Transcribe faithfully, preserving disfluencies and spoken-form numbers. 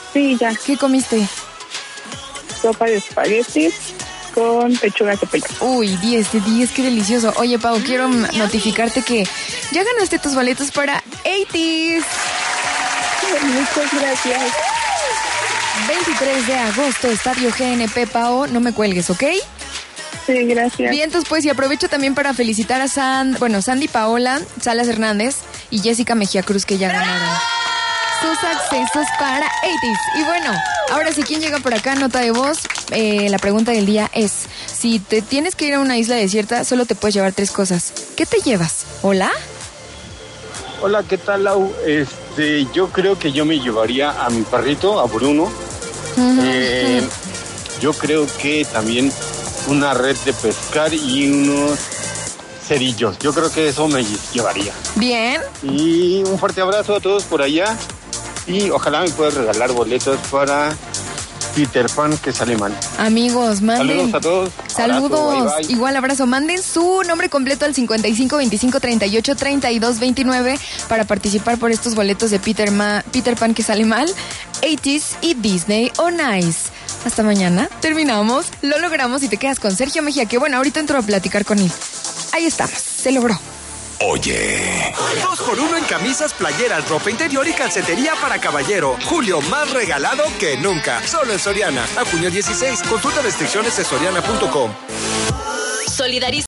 Sí, ya. ¿Qué comiste? Sopa de espaguetis con pechuga de pollo. Uy, diez de diez, qué delicioso. Oye, Pau, quiero mm, notificarte que ya ganaste tus boletos para ochenta. Muchas gracias. veintitrés de agosto, Estadio G N P, Pau, no me cuelgues, ¿ok? Sí, gracias. Bien, entonces pues, y aprovecho también para felicitar a San, bueno, Sandy Paola, Salas Hernández y Jessica Mejía Cruz, que ya ganaron sus accesos para ochenta. Y bueno, ahora sí, ¿quién llega por acá? Nota de voz. Eh, la pregunta del día es, si te tienes que ir a una isla desierta, solo te puedes llevar tres cosas. ¿Qué te llevas? ¿Hola? Hola, ¿qué tal, Lau? Este, yo creo que yo me llevaría a mi perrito, a Bruno. Uh-huh. Eh, yo creo que también una red de pescar y unos cerillos. Yo creo que eso me llevaría. Bien. Y un fuerte abrazo a todos por allá. Y ojalá me puedas regalar boletos para Peter Pan, que sale mal. Amigos, manden. Saludos a todos. Saludos. Abrazo, bye, bye. Igual abrazo. Manden su nombre completo al cincuenta y cinco veinticinco treinta y ocho treinta y dos veintinueve para participar por estos boletos de Peter, Ma- Peter Pan, que sale mal, ochenta y Disney on Ice. Hasta mañana. Terminamos. Lo logramos y te quedas con Sergio Mejía, que bueno, ahorita entro a platicar con él. Ahí estamos. Se logró. Oye. Dos por uno en camisas, playeras, ropa interior y calcetería para caballero. Julio más regalado que nunca. Solo en Soriana. A junio dieciséis. Consulta restricciones en soriana punto com. Solidariza